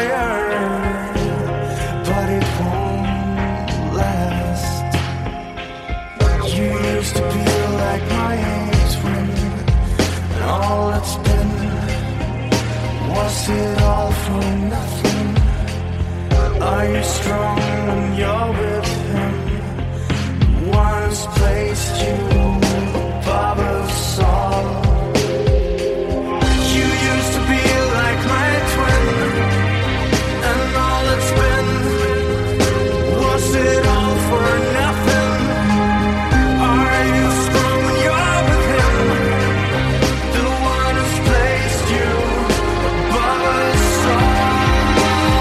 fire, but it won't last. You used to be like my twin, and all it's been was it all for nothing? Are you strong when you're with him? Once placed you above us all. You used to be like my twin, and all it's been was it all for nothing? Are you strong when you're with him? The one who's placed you above us all.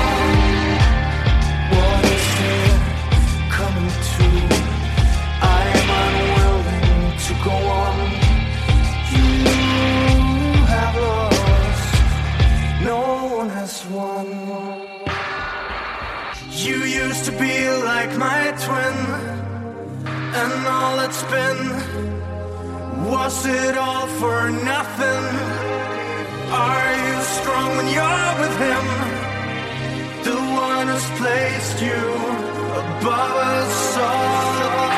What is it coming to? I am unwilling to go on. You have lost, no one has won. You used to be like my twin, and all it's been was it all for nothing? Are you strong when you're with him? The one who's placed you above us all.